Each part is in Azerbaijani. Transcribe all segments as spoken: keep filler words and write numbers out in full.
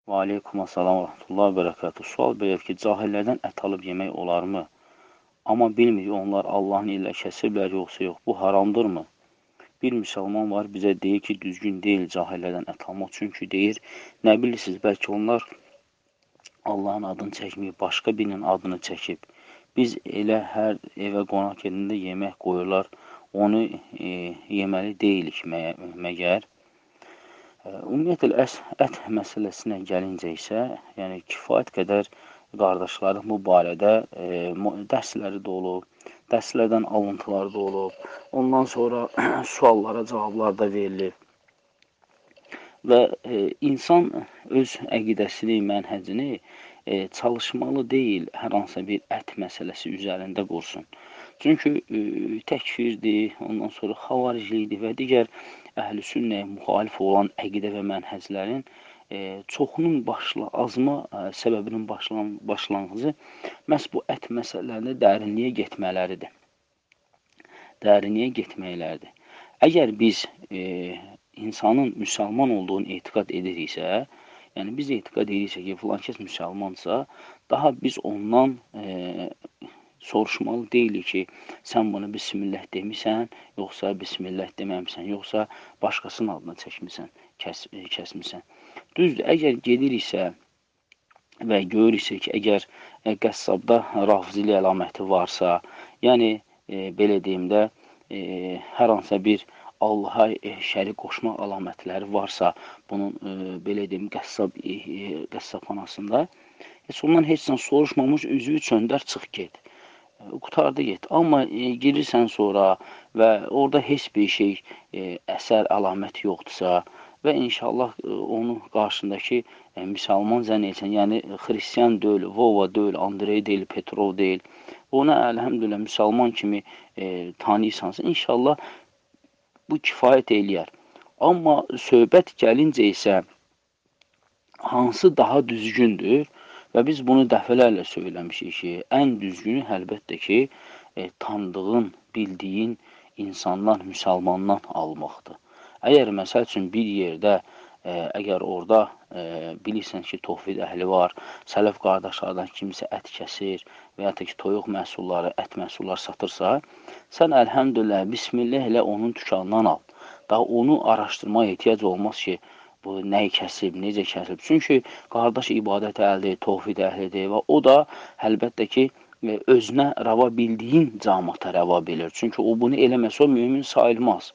Və aleykum assalam və rahmetullahi və bərəkatuhu. Sual belədir ki, cahillərdən ət alıb yemək olarmı? Amma bilmirik onlar Allahın ilə kəsiblər yoxsa yox. Bu haramdırmı? Bir müsəlman var bizə deyir ki, düzgün deyil cahillərdən ət almaq. Çünki deyir, nə bilirsiniz, bəlkə onlar Allahın adını çəkməyib, başqa birinin adını çəkib. Biz elə hər evə qonaq gedəndə yemək qoyurlar, onu e, yeməli deyilik mə məgər. Ümumiyyətlə, ət məsələsinə gəlincə isə, yəni kifayət qədər qardaşlarım bu barədə e, dərsləri də olub, dərslərdən alıntılar da olub, ondan sonra suallara cavablar da verilib. Və e, insan öz əqidəsini, mənhəcini e, çalışmalı deyil, hər hansısa bir ət məsələsi üzərində qursun. Çünki e, təkfirdir, ondan sonra xavariclikdir və digər əhl-i sünnəyə müxalif olan əqidə və mənhəclərin e, çoxunun başla, azma e, səbəbinin başlan, başlanğıcı məhz bu ət məsələlərində dərinliyə getmələridir. Dərinliyə getməkləridir. Əgər biz e, insanın müsəlman olduğunu etiqad ediriksə, yəni biz etiqad ediriksə ki, filan kəs müsəlmansa, daha biz ondan e, soruşmalı deyilik ki, sən bunu bismillah demisən, yoxsa bismillah deməmisən, yoxsa başqasının adına çəkmirsən, kəs, kəsmirsən. Düzdür, əgər gediriksə və görürüksə ki, əgər e, qəssabda rafzili əlaməti varsa, yəni e, belə deyim də, e, hər hansısa bir Allaha e, şərik qoşma əlamətləri varsa, bunun e, belə deyim, qəssab, e, qəssabxanasında, heç ondan heç sən soruşmamış, üzvü çöndər, çıx get. Qutardı get. Amma e, girirsən sonra və orada heç bir şey, e, əsər, əlamət yoxdursa və inşallah e, onu qarşındakı e, müsəlman zənn etsən, yəni xristiyan deyil, Vova deyil, Andrey deyil, Petrov deyil, ona əlhəmdülillah müsəlman kimi e, tanıyırsansa, inşallah bu kifayət eləyər. Amma söhbət gəlincə isə hansı daha düzgündür? Və biz bunu dəfələrlə söyləmişik ki, ən düzgünü əlbəttə ki, e, tanıdığın, bildiyin insanlar, müsəlmandan almaqdır. Əgər məsəl üçün bir yerdə, e, əgər orada e, bilirsən ki, tohvid əhli var, sələf qardaşlardan kimsə ət kəsir və ya da ki, toyuq məhsulları, ət məhsulları satırsa, sən əlhəmdülillah, bismillah ilə onun dükanından al. Daha onu araşdırmaya ehtiyac olmaz ki, bu nəyi kəsib, necə kəsib. Çünki qardaş ibadət əhlidir, tohvid əhlidir və o da əlbəttə ki, özünə rava bildiyin camata rava bilir. Çünki o bunu eləməsə o mümin sayılmaz.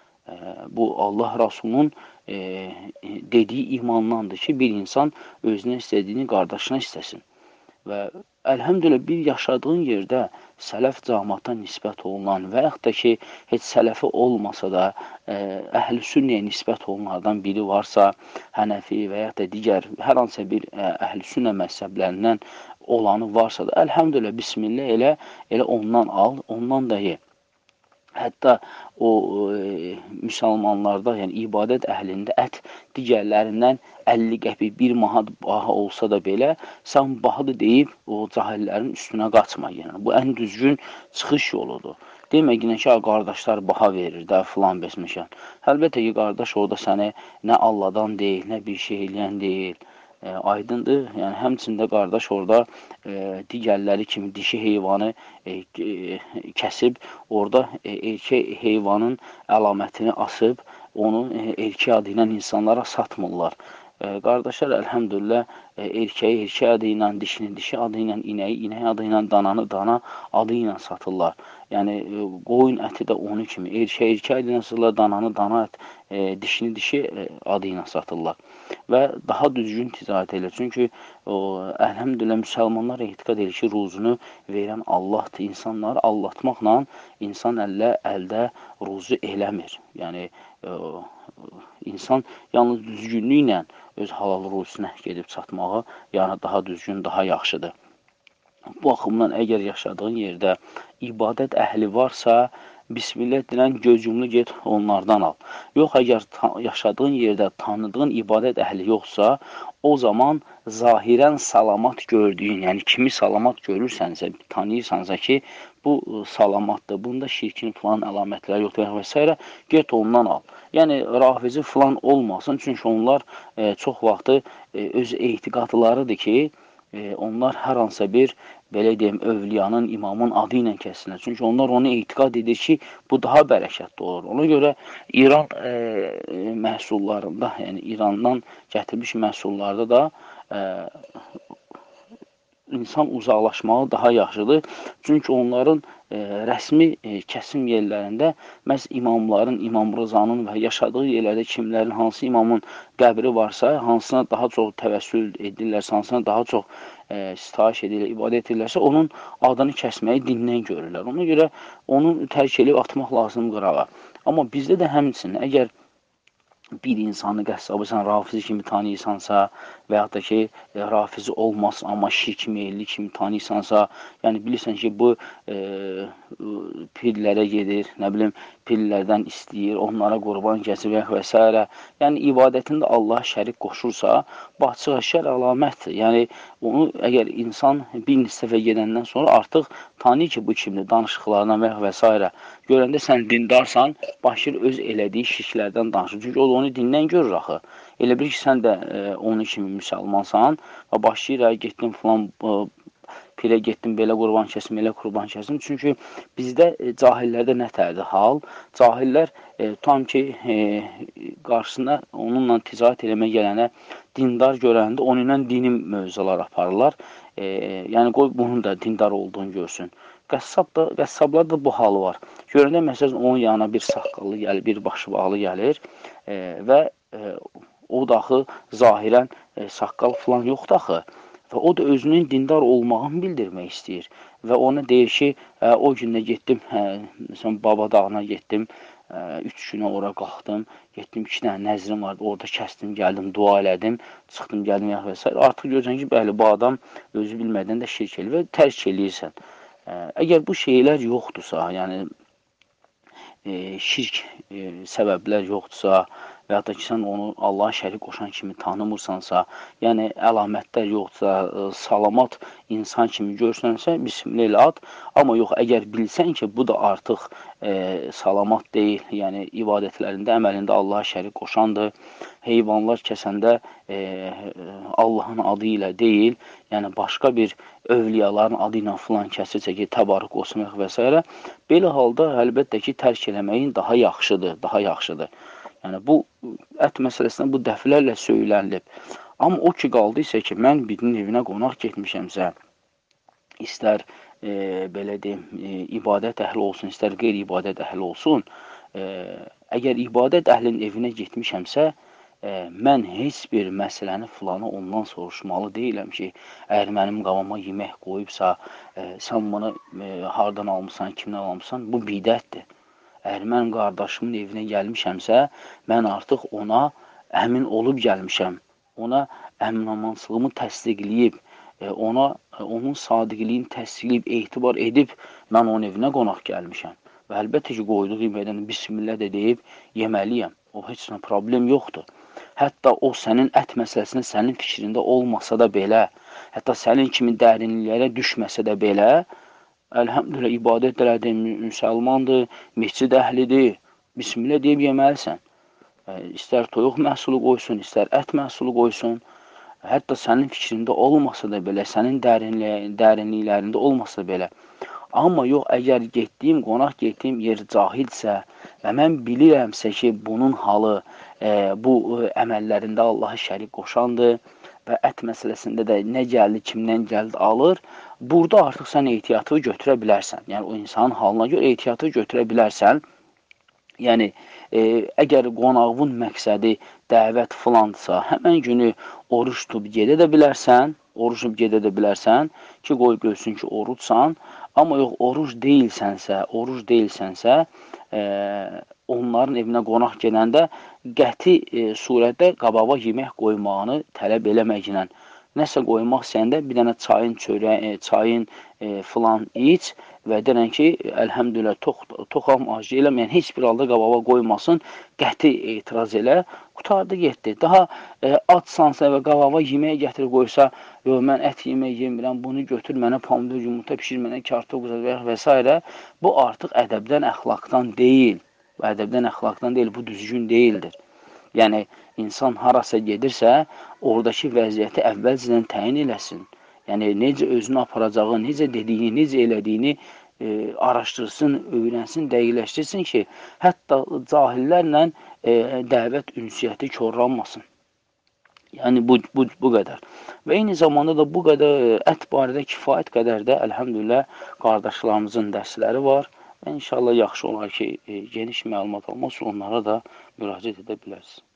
Bu Allah Rasulunun e, dediyi imandandır ki, bir insan özünə istədiyini qardaşına istəsin. Və əlhəmdülillah bir yaşadığın yerdə sələf cəmaata nisbət olunan və yaxud da ki, heç sələfi olmasa da əhl-i sünnəyə nisbət olunlardan biri varsa, Hənəfi və yaxud da digər hər hansısa bir əhl-i sünnə məzhəblərindən olanı varsa da, əlhəmdülillah, bismillah elə, elə ondan al, ondan da ye. Hətta o e, müsəlmanlarda, yəni ibadət əhlində ət digərlərindən əlli qəpik, bir manat baha olsa da belə, sən bahadır deyib o cahillərin üstünə qaçma. Yəni, bu ən düzgün çıxış yoludur. Demək ki, ki, qardaşlar baha verir də, filan besmişən. Əlbəttə ki, qardaş orada səni nə Allahdan deyil, nə bir şey eləyən deyil. E, aydındır. Yəni, həmçində qardaş orada e, digərləri kimi dişi heyvanı e, e, kəsib, orada e, erkək heyvanın əlamətini asıb, onu e, erkək adı ilə insanlara satmırlar. E, qardaşlar, əlhəmdülillah, e, erkəyi erkək adı ilə, dişini dişi adı ilə, inəyi inək adı ilə, dananı dana adı ilə satırlar. Yəni, e, qoyun əti də onu kimi, erkək erkək adı ilə satırlar, dananı dana ət, e, dişini dişi e, adı ilə satırlar. Və daha düzgün ticarət edir. Çünki o, əlhəmdülillah, müsəlmanlar etiqad edir ki, ruzunu verən Allahdır. İnsanları allatmaqla insan əllə, əldə ruzu eləmir. Yəni, o, insan yalnız düzgünlüklə öz halal ruzusuna gedib çatmağı, yəni daha düzgün, daha yaxşıdır. Bu baxımdan əgər yaşadığın yerdə ibadət əhli varsa, Bismillah deyilən gözümlü get onlardan al. Yox, əgər yaşadığın yerdə tanıdığın ibadət əhli yoxsa, o zaman zahirən salamat gördüyün, yəni kimi salamat görürsənsə, tanıyırsansa ki, bu salamatdır, bunda şirkin falan əlamətləri yoxdur və s. get ondan al. Yəni, rafizi falan olmasın, çünki onlar e, çox vaxtı e, öz etiqadlarıdır ki, e, onlar hər hansısa bir, belə deyim, övliyanın, imamın adı ilə kəsinlər. Çünki onlar onu etiqad edir ki, bu daha bərəkətli olur. Ona görə İran e, məhsullarında, yəni İrandan gətirmiş məhsullarda da e, insan uzaqlaşmağı daha yaxşıdır. Çünki onların e, rəsmi e, kəsim yerlərində məhz imamların, İmam Rızanın və yaşadığı yerlərdə kimlərin, hansı imamın qəbri varsa, hansına daha çox təvəssül edirlərsə, hansına daha çox e, sitayiş edirlər, ibadət edirlərsə, onun adını kəsməyi dindən görürlər. Ona görə onu tərk edib atmaq lazım qırağa. Amma bizdə də həmçinin, əgər bir insanı qəssabı sən rafizi kimi tanıyırsansa və yaxud da ki, e, rafizi olmaz, amma şirk meyilli kimi tanıyırsansa, yəni bilirsən ki, bu e, pirlərə gedir, nə bilim, pirlərdən istəyir, onlara qurban kəsir və s. Yəni, ibadətində Allah şərik qoşursa, bu açıq-aşkar əlamətdir. Yəni, onu əgər insan bir nisəfə gedəndən sonra artıq tanıyır ki, bu kimdir, danışıqlarına və s. Görəndə sən dindarsan, başlayır öz elədiyi şirklərdən danışır. Çünki o da onu dindən görür axı. Elə bir ki, sən də e, onun kimi müsəlmansan və başlayır, getdin filan e, pirə getdim, belə qurban kəsim, elə qurban kəsim. Çünki bizdə e, cahillərdə nə tərdir hal? Cahillər e, tam ki, e, qarşısına onunla ticarət eləmə gələnə dindar görəndə onunla dini mövzular aparırlar. E, yəni, qoy bunun da dindar olduğunu görsün. Qəssab da, qəssablar da bu halı var. Görəndə, məsələn, onun yanına bir saqqallı gəlir, bir başı bağlı gəlir e, və e, o da axı zahirən e, saqqal falan yoxdur axı. Və o da özünün dindar olmağını bildirmək istəyir. Və ona deyir ki, ə, o gündə getdim, hə, məsələn, Baba dağına getdim, ə, üç günə ora qalxdım, getdim, iki dənə nəzrim vardı, orada kəsdim, gəldim, dua elədim, çıxdım, gəldim, və s. Artıq görəcəksən ki, bəli, bu adam özü bilmədən də şirk eləyir və tərk eləyirsən. Ə, əgər bu şeylər yoxdursa, yəni e, şirk e, səbəblər yoxdursa, və ya da ki, sən onu Allaha şərik qoşan kimi tanımırsansa, yəni əlamətlər yoxdursa, salamat insan kimi görsənsə, bismillah elə at. Amma yox, əgər bilsən ki, bu da artıq e, salamat deyil, yəni ibadətlərində, əməlində Allaha şərik qoşandır, heyvanlar kəsəndə e, Allahın adı ilə deyil, yəni başqa bir övliyaların adı ilə filan kəsirsə ki, təbarük olsun və s. Belə halda əlbəttə ki, tərk eləməyin daha yaxşıdır, daha yaxşıdır. Yəni, bu ət məsələsində bu dəfələrlə söylənilib. Amma o ki, qaldıysa ki, mən birinin evinə qonaq getmişəmsə, istər e, belə deyim, e, ibadət əhli olsun, istər qeyri-ibadət əhli olsun, e, əgər ibadət əhlinin evinə getmişəmsə, e, mən heç bir məsələni filanı ondan soruşmalı deyiləm ki, əgər mənim qabama yemək qoyubsa, e, sən bunu e, hardan almışsan, kimdən almışsan, bu bidətdir. Əgər mən qardaşımın evinə gəlmişəmsə, mən artıq ona əmin olub gəlmişəm. Ona əminamançılığımı təsdiqləyib, ona onun sadiqliyini təsdiqləyib, etibar edib, mən onun evinə qonaq gəlmişəm. Və əlbəttə ki, qoyduğu yeməkdən bismillah də deyib yeməliyəm. O, heç nə problem yoxdur. Hətta o sənin ət məsələsində sənin fikrində olmasa da belə, hətta sənin kimi dərinliklərə düşməsə də belə, əlhəmdülillah, ibadət elədir, müsəlmandır, mescid əhlidir, bismillah deyib yeməlisən. İstər toyuq məhsulu qoysun, istər ət məhsulu qoysun, hətta sənin fikrində olmasa da belə, sənin dərinliklərində olmasa da belə. Amma yox, əgər getdiyim, qonaq getdiyim yer cahilsə və mən bilirəmsə ki, bunun halı e, bu əməllərində Allahı şərik qoşandır və ət məsələsində də nə gəldi, kimdən gəldi alır, burada artıq sən ehtiyatı götürə bilərsən. Yəni, o insanın halına görə ehtiyatı götürə bilərsən. Yəni, e, əgər qonağın məqsədi dəvət filandırsa, həmən günü oruç tutub gedə də bilərsən, oruç tutub gedə də bilərsən ki, qoy görsün ki, oruçsan. Amma yox, oruç deyilsənsə, oruç deyilsənsə, e, onların evinə qonaq gedəndə qəti e, surətdə qabağa yemək qoymağını tələb eləməklə nəsə qoymaq istəyəndə bir dənə çayın çörək, e, çayın e, filan iç və deyən ki, əlhəmdülillah, tox, toxam, ac deyiləm, yəni heç bir halda qabağa qoymasın, qəti etiraz elə, qutardı, getdi. Daha e, açsansa və qabağa yeməyə gətirib qoysa, yox, mən ət yemək yemirəm, bunu götür, mənə pomidor, yumurta pişir, mənə kartof qızar və s. Bu artıq ədəbdən, əxlaqdan deyil. Bu ədəbdən, əxlaqdan deyil, bu düzgün deyildir. Yəni, insan harasa gedirsə, oradakı vəziyyəti əvvəlcədən təyin eləsin. Yəni, necə özünü aparacağı, necə dediyini, necə elədiyini e, araşdırsın, öyrənsin, dəqiqləşdirsin ki, hətta cahillərlə e, dəvət ünsiyyəti korlanmasın. Yəni, bu, bu, bu qədər. Və eyni zamanda da bu qədər ət barədə kifayət qədər də, əlhəmdülillah, qardaşlarımızın dərsləri var. Və inşallah yaxşı olar ki, e, geniş məlumat almaq üçün onlara da müraciət edə bilərsiniz.